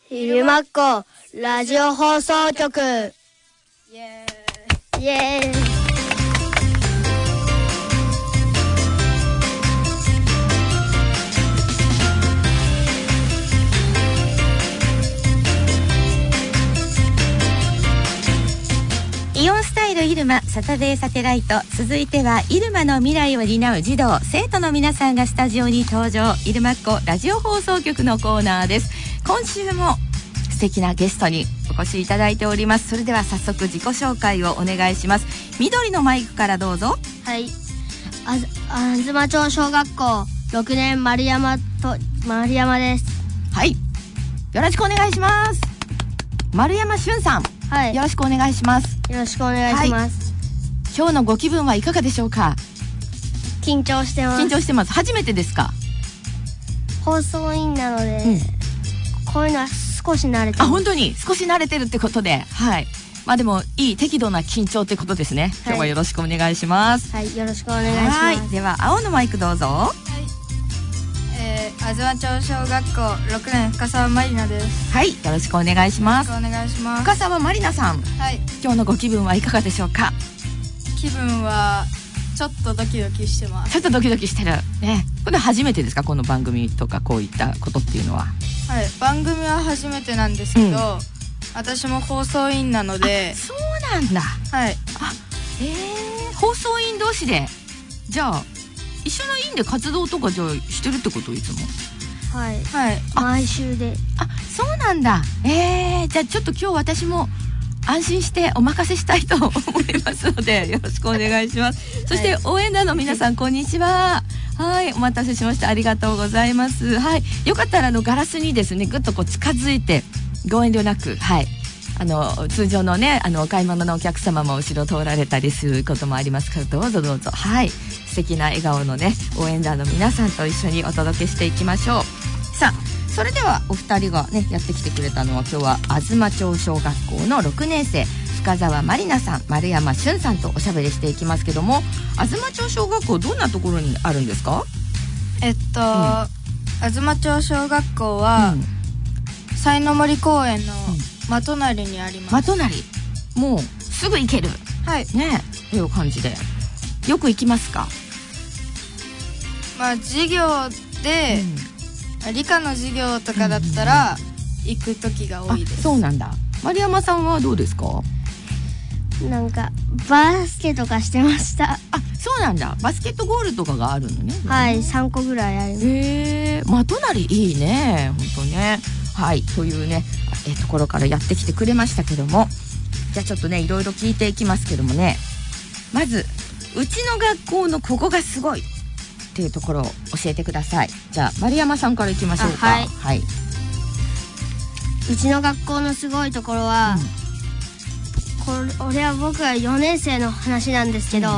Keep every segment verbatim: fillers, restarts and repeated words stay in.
昼間っこラジオ放送局。 イエーイイエーイ。 イオンスタイルイルマサタデーサテライト、続いてはイルマの未来を担う児童生徒の皆さんがスタジオに登場。イルマっ子ラジオ放送局のコーナーです。今週も素敵なゲストにお越しいただいております。それでは早速自己紹介をお願いします。緑のマイクからどうぞ。 はい、あずあずま町小学校ろくねん丸山と丸山です。 はい、よろしくお願いします。丸山俊さん、 はい、 よろしくお願いします。 よろしくお願いします、 はい、今日のご気分はいかがでしょうか？ 緊張してます。 緊張してます。初めてですか？ 放送委員なので、うん、こういうのは少し慣れてます。 あ、本当に少し慣れてるってことで、はい、まあでもいい適度な緊張ってことですね。今日はよろしくお願いします。 はい、はい、よろしくお願いします。 はい、では青のマイクどうぞ。はい、 えー、あずま町小学校ろくねん深澤まりなです。 はい、よろしくお願いします。 よろしくお願いします。 深澤まりなさん、 はい、 今日のご気分はいかがでしょうか？ 気分はちょっとドキドキしてます。 ちょっとドキドキしてるね。これ初めてですか？この番組とかこういったことっていうのは。 はい、番組は初めてなんですけど、うん、私も放送委員なので。 そうなんだ。 はい。 あ、えー、放送委員同士でじゃあ一緒の委員で活動とかじゃあしてるってこと？いつも。 はい、 はい、 毎週で。 あ、そうなんだ。えー、じゃあちょっと今日私も安心してお任せしたいと思いますのでよろしくお願いします。そして応援団の皆さん、こんにちは。はい、お待たせしました。ありがとうございます。はい、よかったらあのガラスにですねぐっとこう近づいてご遠慮なく、はい、あの通常のねあのお買い物のお客様も後ろ通られたりすることもありますから、どうぞどうぞ。はい、素敵な笑顔のね応援団の皆さんと一緒にお届けしていきましょう。さあ、それではお二人がねやってきてくれたのは、今日はあずま町小学校のろくねん生深澤まりなさん、丸山俊さんとおしゃべりしていきますけども、あずま町小学校どんなところにあるんですか？ えっと、うん、あずま町小学校は、うん、才の森公園の真隣にあります。 真隣、もうすぐ行ける。 はいね、という感じでよく行きますか？ まあ授業で、うん、理科の授業とかだったら行く時が多いです。 そうなんだ。丸山さんはどうですか？ なんかバスケとかしてました。 あ、そうなんだ。バスケットゴールとかがあるのね。 はい、さんこぐらいあります。 へー、まとなりいいね、本当ね。はい、というねえところからやってきてくれましたけども、じゃあちょっとねいろいろ聞いていきますけどもね、まずうちの学校のここがすごいっていうところを教えてください。じゃあ丸山さんからいきましょうか。 はい、 はい、 うちの学校のすごいところは、うん、これは僕がよねん生の話なんですけど、うん、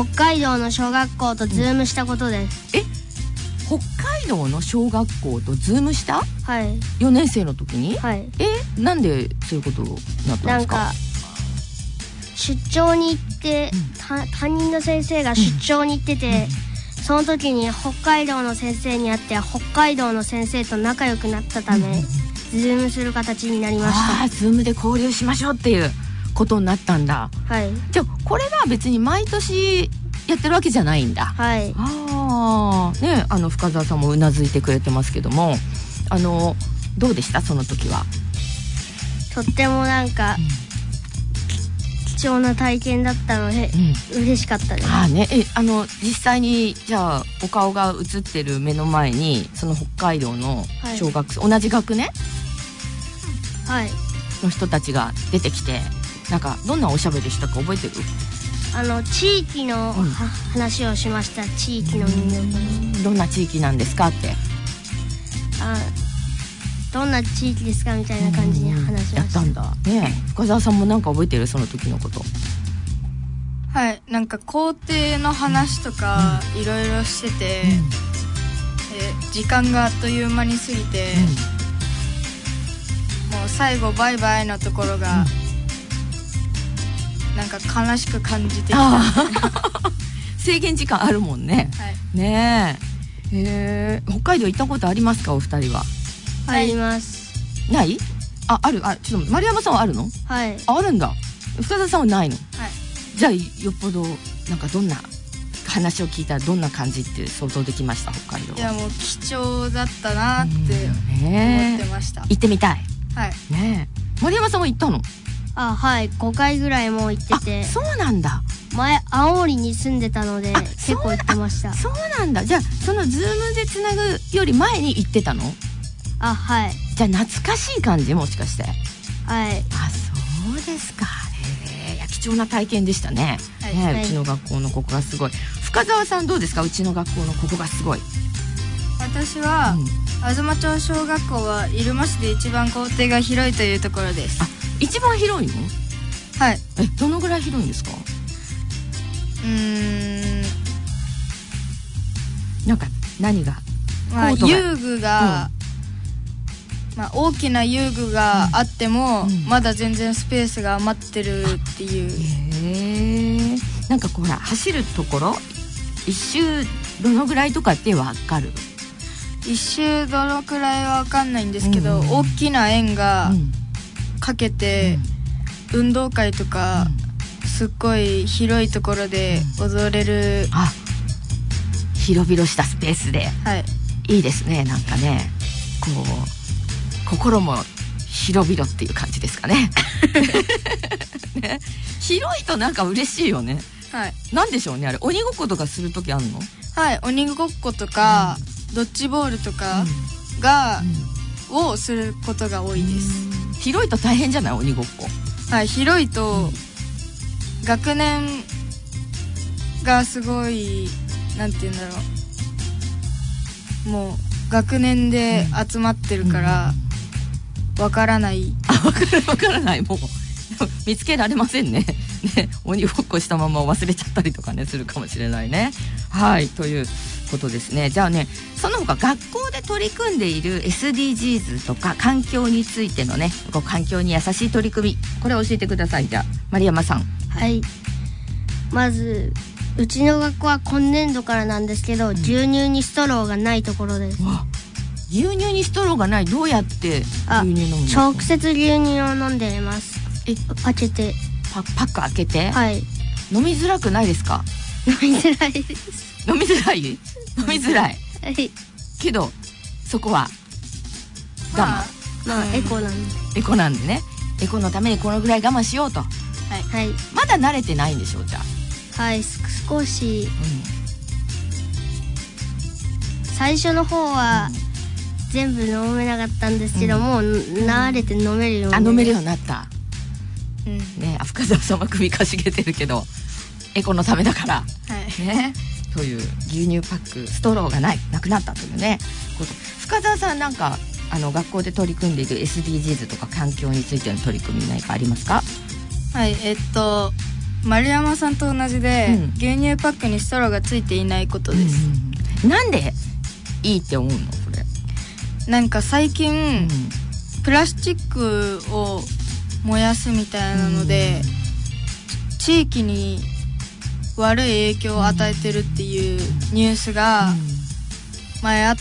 北海道の小学校とズームしたことです。 うん、え、北海道の小学校とズームした？ はい、 よねん生の時に。 はい、 え、なんでそういうことになったんですか？ なんか出張に行って、うん、担任の先生が出張に行ってて、うんうん、その時に北海道の先生に会って北海道の先生と仲良くなったため、うん、ズームする形になりました。 あ、ズームで交流しましょうっていうことになったんだ。 はい。 じゃあこれは別に毎年やってるわけじゃないんだ。 はい。 ああ、ね、あの深澤さんもうなずいてくれてますけども、あのどうでしたその時は？ とってもなんか、うん、貴重な体験だったので、うん、嬉しかったです。 ああね、え、あの実際にじゃあお顔が映ってる目の前にその北海道の小学生、はい、同じ学年、 はい、 の人たちが出てきて、なんかどんなおしゃべりしたか覚えてる？ あの地域の、うん、話をしました。地域のみんなと。 どんな地域なんですかって。 あ、どんな地域ですかみたいな感じに話しました。 やったんだね。深澤さんもなんか覚えてる？その時のこと。 はい、なんか校庭の話とかいろいろしてて、うん、え時間があっという間に過ぎて、うん、もう最後バイバイのところが、うん、なんか悲しく感じてきた。 制限時間あるもんね。 はい、 ねえ、へえ、北海道行ったことありますかお二人は？ あります。 ない？あ、ある。あ、ちょっと丸山さんはあるの？ はい。 あ、あるんだ。深田さんはないの？ はい。 じゃあよっぽどなんかどんな話を聞いたらどんな感じって想像できました？北海道。 いやもう貴重だったなって思ってました。 行ってみたい。 はい。 ねえ。丸山さんは行ったの？ あ、はい。ごかいぐらいもう行ってて。 そうなんだ。 前青森に住んでたので結構行ってました。 そうなんだ。じゃあそのズームでつなぐより前に行ってたの？ あ、はい。 じゃあ懐かしい感じ、もしかして？ はい。 あ、そうですか。へえ、いや貴重な体験でしたね。 はい、 ね、 はい、 うちの学校のここがすごい。深澤さんどうですか？うちの学校のここがすごい。 私は、うん、東町小学校は入間市で一番校庭が広いというところです。 あ、一番広いの？ はい。 え、どのぐらい広いんですか？ うーん、 なんか何が、 まあ、遊具が、うん、まあ、大きな遊具があっても、うん、まだ全然スペースが余ってるっていう。 へえ。なんかほら走るところ一周どのぐらいとかってわかる？ 一周どのくらいはわかんないんですけど、うん、大きな円がかけて、うん、運動会とか、うん、すっごい広いところで踊れる、 うん、あ、広々したスペースで、 はい、 いいですね。なんかね、こう心も広々っていう感じですかね。ね、広いとなんか嬉しいよね。 はい。 なんでしょうね、あれ。鬼ごっことかするときあるの？ はい、鬼ごっことか、うん、ドッジボールとかが、うん、をすることが多いです。 広いと大変じゃない？鬼ごっこ。 はい、広いと、うん、学年がすごい、なんて言うんだろう、もう学年で集まってるからわからない。 あ、わからわからない。もう見つけられませんね。ね、鬼ごっこしたまま忘れちゃったりとかね、するかもしれないね。はい、ということですね。じゃあね、その他学校で取り組んでいる エスディージーズ とか環境についてのね、こう環境に優しい取り組み、これを教えてください。じゃあ丸山さん。 はい。まずうちの学校は今年度からなんですけど、うん、牛乳にストローがないところです。 わ、牛乳にストローがない。どうやって牛乳飲むんですか？ 直接牛乳を飲んでいます。え、開けて、 パ, パック開けて。 はい。 飲みづらくないですか？ 飲みづらいです。 飲みづらい？飲みづらい。 はい。 けどそこは我慢。まあ、 まあ、エコなんで。 エコなんでね。エコのためにこのぐらい我慢しようと。はい。はい。 まだ慣れてないんでしょう、じゃあ。 はい、少し、うん、最初の方は、うん、全部飲めなかったんですけども、うん、慣れて飲めるようになった。 あ、飲めるようになった。 うん、 ね、深澤さんは首かしげてるけどエコのためだから、 はい、 ね、という牛乳パックストローがないなくなったというねこと。深澤さん、なんかあの学校で取り組んでいる エスディージーズ とか環境についての取り組み何かありますか？ はい、えっと丸山さんと同じで、うん、牛乳パックにストローがついていないことです、 うん、なんでいいって思うの？これなんか最近、うん、プラスチックを燃やすみたいなので、うん、地域に悪い影響を与えてるっていうニュースが前あって、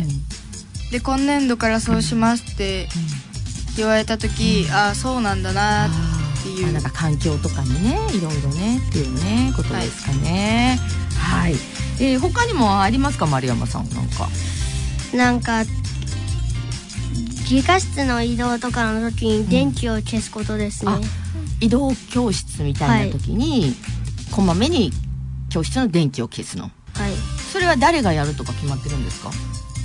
うん、で今年度からそうしますって言われた時、うん、ああそうなんだなっていう、 なんか環境とかにね、いろいろねっていうねことですかね。はい、はい。えー、他にもありますか、丸山さん？なんかなんか理科室の移動とかの時に電気を消すことですね、うん、 移動教室みたいな時に、はい、こまめに教室の電気を消すの。 はい。 それは誰がやるとか決まってるんですか？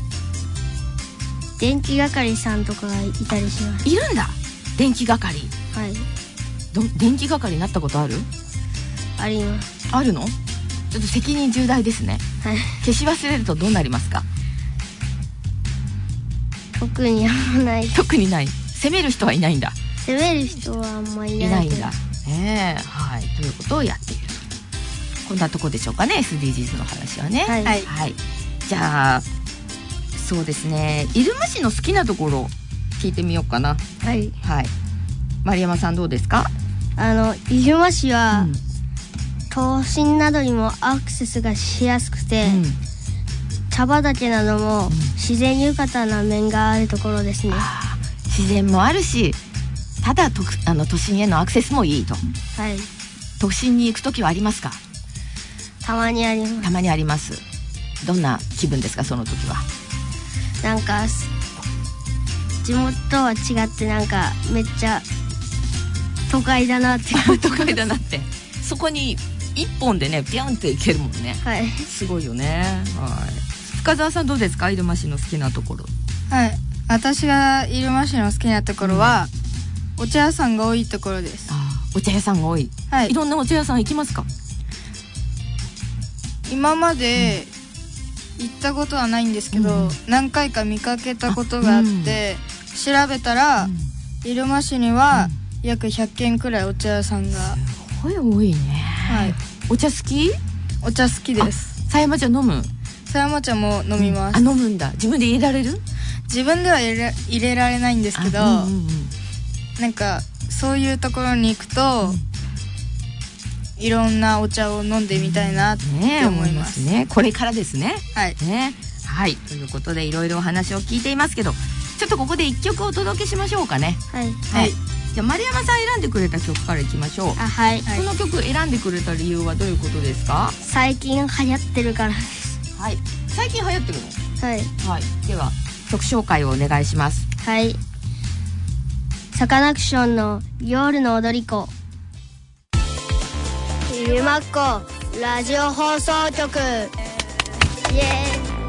電気係さんとかがいたりします。 いるんだ、電気係。 はい。 ど電気係になったことある？ あります。 あるの？ちょっと責任重大ですね。 はい。 消し忘れるとどうなりますか？ 特にあんまない。 特にない。責める人はいないんだ。 責める人はあんまりいない。 いないんだ。ねえ、はい、ということをやっている。こんなとこでしょうかね、エスディージーズ の話はね。 はい、 はいはい、じゃあそうですね、入間市の好きなところ聞いてみようかな。 はいはい。丸山さんどうですか？ あの入間市は、うん、都心などにもアクセスがしやすくて、うん、茶畑なども自然豊かな面があるところですね、 うん、 自然もあるし、ただとあの都心へのアクセスもいいと。 はい。 都心に行くときはありますか？ たまにあります。 たまにあります。どんな気分ですか、その時は？ なんか地元とは違って、なんかめっちゃ都会だなって都会だなってそこに一本でねビュンって行けるもんね。 はい。 すごいよね。はい。深澤さんどうですか、入間市の好きなところ？ はい、私が入間市の好きなところは、うん、お茶屋さんが多いところです。 あ、お茶屋さんが多い。はい。いろんなお茶屋さん行きますか？ 今まで行ったことはないんですけど、うん、何回か見かけたことがあって、うん、調べたら、うん、入間市には約ひゃっけんくらいお茶屋さんがすごい多いね。はい。お茶好き？お茶好きです。 狭山茶飲む？ 狭山茶も飲みます。 うん、あ、飲むんだ。自分で入れられる？ 自分では入れ、入れられないんですけど、うんうんうん、なんかそういうところに行くと、うん、いろんなお茶を飲んでみたいなって思います。 ね、ね、これからですね。 はい。 ね、はい。ということでいろいろお話を聞いていますけど、ちょっとここで一曲お届けしましょうかね。 はい。 はい。じゃあ丸山さん選んでくれた曲からいきましょう。あ、 はい。 この曲選んでくれた理由はどういうことですか？ 最近流行ってるからです。 はい。最近流行ってるの？ はい。 はい。では曲紹介をお願いします。 はい。サカナクションの夜の踊り子。入間っ子ラジオ放送局。イエーイ。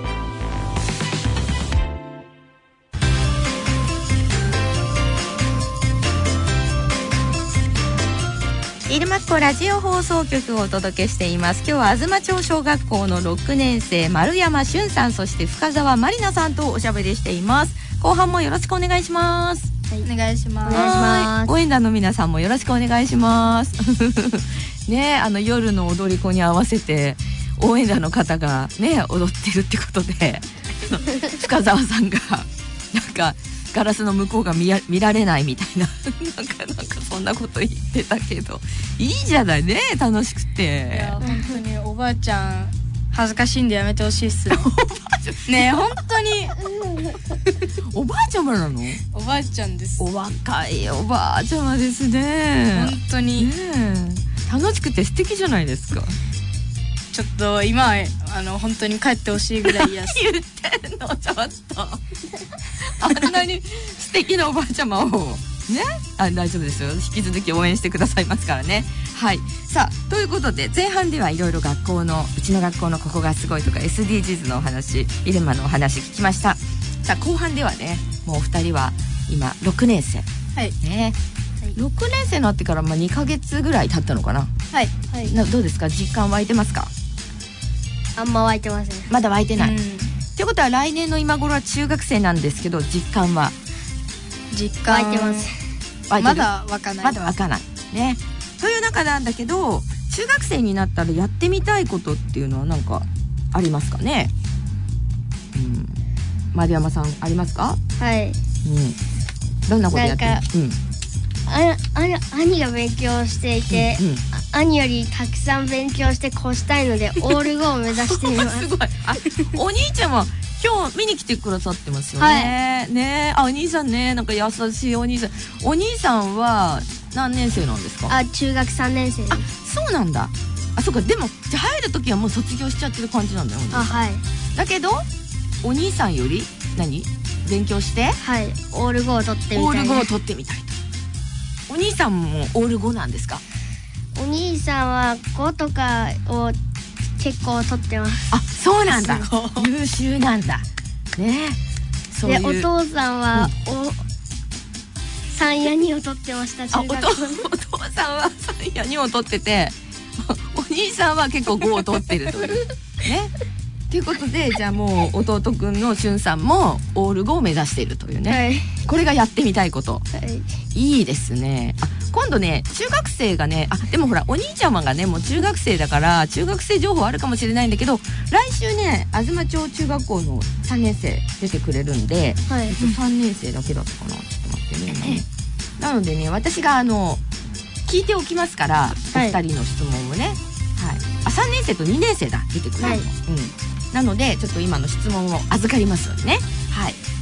入間っ子ラジオ放送局をお届けしています。今日は東町小学校のろくねん生丸山俊さん、そして深澤まりなさんとおしゃべりしています。後半もよろしくお願いします。 はい、お願いします。 お願いします。 応援団の皆さんもよろしくお願いしますね、あの夜の踊り子に合わせて応援団の方がね踊ってるってことで深澤さんがなんかガラスの向こうが 見, や見られないみたいななんかなんかそんなこと言ってたけど、いいじゃないね、楽しくて。 いや本当におばあちゃん恥ずかしいんでやめてほしいっすねえ本当におばあちゃまなの？ おばあちゃんです。 お若いおばあちゃまですね。 本当に、ね、 楽しくて素敵じゃないですか。 ちょっと今はあの本当に帰ってほしいぐらい嫌す言ってんのちょっとあんなに素敵なおばあちゃまをね、あ、大丈夫ですよ、引き続き応援してくださいますからね。はい。さあということで前半ではいろいろ学校のうちの学校のここがすごいとか エスディージーズ のお話、入間のお話聞きました。さあ後半ではね、もうお二人は今ろくねん生、 はいね、はい、ろくねん生になってからまあにかげつぐらい経ったのかな。 はい、はい、 などうですか、実感湧いてますか？ あんま湧いてません。 まだ湧いてない。ということは来年の今頃は中学生なんですけど、実感は？ 実感湧いてます。 まだ湧かない。 まだ湧かないね。という中なんだけど、中学生になったらやってみたいことっていうのは何かありますかね？うん、丸山さんありますか？ はい、うん、 どんなことやってる？ なんか、うん、ああ兄が勉強していて、うんうん、兄よりたくさん勉強して越したいのでオールごを目指していますすごい。あ、お兄ちゃんは今日見に来てくださってますよね。はい、ね、あ、お兄さんね、なんか優しいお兄さん。お兄さんは何年生なんですか？ あ、中学さんねん生です。 あ、そうなんだ。あ、そうか。でもじゃあ入る時はもう卒業しちゃってる感じなんだよ。 あ、はい。 だけどお兄さんより何勉強して、 はい、オールごを取ってみたい。 オールごを取ってみたいと。お兄さんもオールごなんですか？ お兄さんはごとかを結構取ってます。 あ、そうなんだ。優秀なんだね。そういう。 でお父さんは、うん、おさんやにを取ってました。中学あ、お, お父さんはさんやにを取っててお兄さんは結構ごを取ってるというね。ということで、じゃあもう弟くんのしゅんさんもオールごを目指しているというね、はい、これがやってみたいこと、はい、いいですね。あ、今度ね中学生がね、あ、でもほらお兄ちゃまがねもう中学生だから中学生情報あるかもしれないんだけど、来週ね東町中学校のさんねん生出てくれるんで、はい、えっと、さんねん生だけだったかな、ちょっと待ってねなのでね、私があの聞いておきますから、はい、お二人の質問をね、はい、あ、さんねん生とにねん生だ出てくれるの、はい、うん、なのでちょっと今の質問を預かりますのでね。はい。じゃあ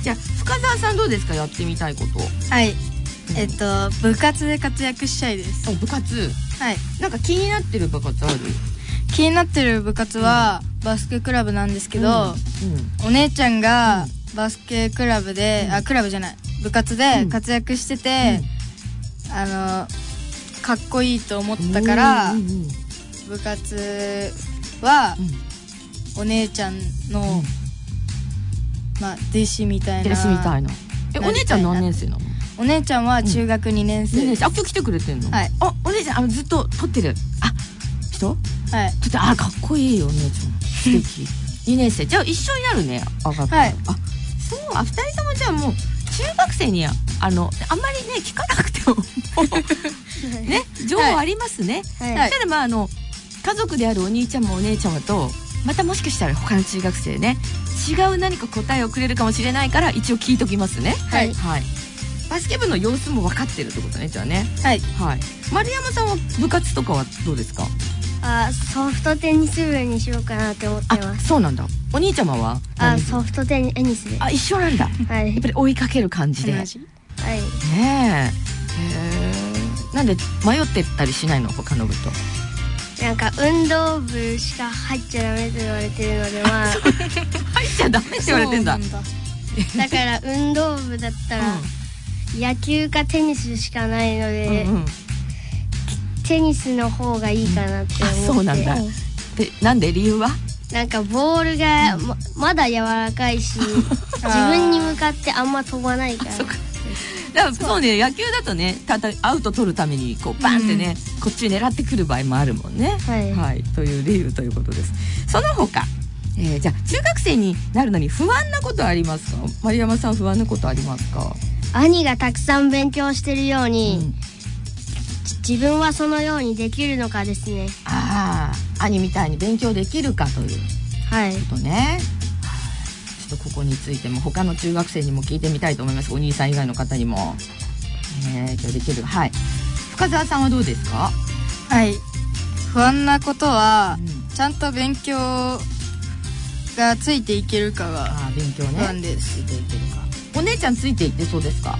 深澤さんどうですか、やってみたいこと。 はい、えっと部活で活躍したいです。 部活、 はい、 なんか気になってる部活ある？ 気になってる部活は、うん、バスケクラブなんですけど、うんうん、お姉ちゃんがバスケクラブで、うん、あクラブじゃない部活で活躍してて、うん、あのかっこいいと思ったから、うんうんうん、部活は、うん、お姉ちゃんの、うん、まあ弟子みたいな。 弟子みたいな。え、お姉ちゃん何年生なの？ お姉ちゃんは中学にねん生、うん、 にねん生。あ、今日来てくれてんの？ はい。 あ、お姉ちゃん、あのずっと撮ってる。あ、人？ はい。 ちょっと、あ、かっこいいよお姉ちゃん。素敵。にねん生。じゃあ一緒になるね。上がった。はい。あ、そう。あ、二人ともじゃあもう中学生にあのあんまりね聞かなくてもね情報ありますね。はい。ただまああの家族であるお兄ちゃんもお姉ちゃんとまたもしかしたら他の中学生ね違う何か答えをくれるかもしれないから一応聞いときますね。 はい。 はい。バスケ部の様子も分かってるってことね、じゃあね。 はい。 はい。丸山さんは部活とかはどうですか？ あ、ソフトテニス部にしようかなって思ってます。 あ、そうなんだ。お兄ちゃまは？ あ、ソフトテニスで。 あ、一緒なんだ。 はい。 やっぱり追いかける感じで。 はい。ねえ。へえ。なんで迷ってたりしないの、他の部と？ なんか運動部しか入っちゃダメと言われてるので、まあ入っちゃダメって言われてんだ。 だから運動部だったら、うん、野球かテニスしかないので、うんうん、テニスの方がいいかなって思って。 あ、そうなんだ。で、なんで理由は？ なんかボールが ま, まだ柔らかいし自分に向かってあんま飛ばないから。 そうか。だからそうね、野球だとね、ただアウト取るためにこうバンってね、うん、こっちに狙ってくる場合もあるもんね。 はい、 はい、という理由ということです。その他、えー、じゃあ中学生になるのに不安なことありますか？丸山さん、不安なことありますか？ 兄がたくさん勉強してるように、うん、自分はそのようにできるのかですね。 ああ、兄みたいに勉強できるかということね。はい、ちょっとここについても他の中学生にも聞いてみたいと思います。お兄さん以外の方にも、えー、今日できる。はい。深澤さんはどうですか？ はい。不安なことは、うん、ちゃんと勉強がついていけるかが勉強ね。 不安です。 ついていけるか。お姉ちゃんついていってそうですか？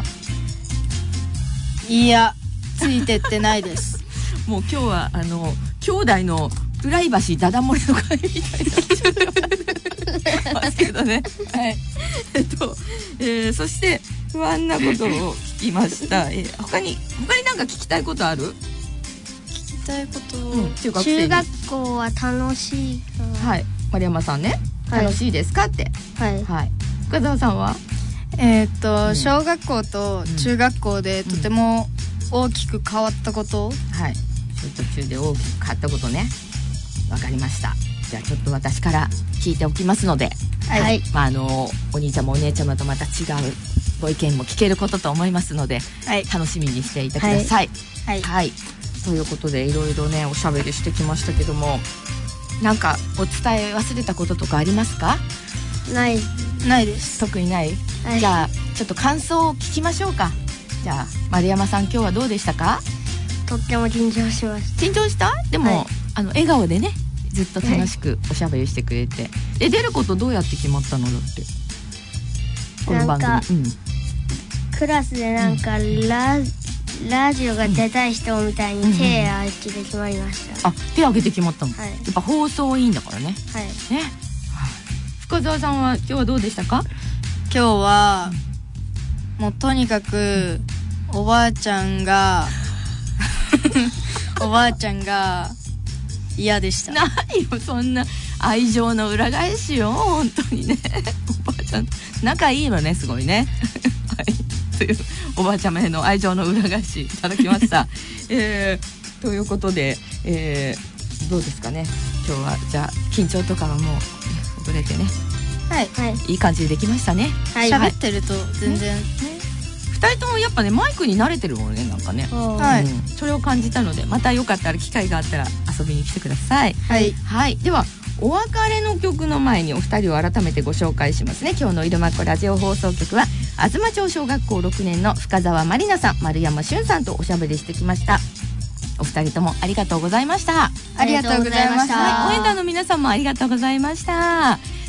いや、ついてってないです。 もう今日はあの兄弟のプライバシーダダ漏れの会みたいなますけどね。はい。えっと、えー、そして不安なことを聞きました。えー、他に他に何か聞きたいことある？ 聞きたいこと、 うん、中学生に。中学校は楽しいか。 はい。丸山さんね、はい、楽しいですかって。 はい。 はい。深澤さんは？ えー、っと、うん、小学校と中学校でとても大きく変わったこと、うん、はい。 途中で大きく変わったことね。わかりました。じゃあちょっと私から聞いておきますので、 はい。 まああのお兄ちゃんもお姉ちゃまとまた違うご意見も聞けることと思いますので、 はい、 楽しみにしていてください。 はい。 はい。ということでいろいろねおしゃべりしてきましたけども、なんかお伝え忘れたこととかありますか？ ないないです。 特にない。 はい、 じゃあちょっと感想を聞きましょうか。じゃあ丸山さん、今日はどうでしたか？ とっても緊張しました。 緊張した？でも、はい、あの笑顔でねずっと楽しくおしゃべりしてくれて、はい、で出ることどうやって決まったのだって。この番組。 なんか、うん、クラスでなんか、うん、ラ, ラジオが出たい人みたいに手挙げて決まりました。 うんうん、あ、手挙げて決まったの。 はい、 やっぱ放送いいんだからね。 はい。 ね。深澤さんは今日はどうでしたか？ 今日は、うん、もうとにかくおばあちゃんがおばあちゃんが嫌でした。 ないよ、そんな愛情の裏返しよ、本当にね。おばあちゃん仲いいのね、すごいね。はい、というおばあちゃまへの愛情の裏返しいただきました。えー、ということで、えー、どうですかね。今日はじゃあ緊張とかはもうほぐれてね。 はい、はい、 いい感じでできましたね。 はい、喋ってると全然、ね、 ふたりともやっぱねマイクに慣れてるもんね、なんかね、 はい、 うん、それを感じたので、またよかったら機会があったら遊びに来てください。 はい、 はい、ではお別れの曲の前にお二人を改めてご紹介しますね。今日の入間っ子ラジオ放送局は東町小学校ろくねんの深澤まりなさん、丸山俊さんとおしゃべりしてきました。お二人ともありがとうございました。 ありがとうございました。 はい、応援団の皆さんもありがとうございました。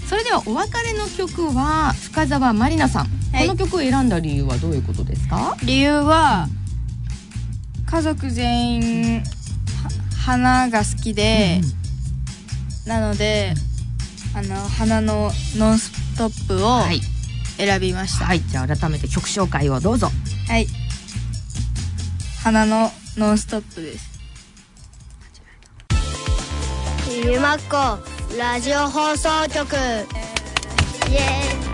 それではお別れの曲は深澤まりなさん、はい、この曲を選んだ理由はどういうことですか？ 理由は家族全員花が好きで、うん、なのであの花のノンストップを選びました。 はい、はい、じゃあ改めて曲紹介をどうぞ。 はい、花のノンストップです。 ゆまっこラジオ放送局イエーイ。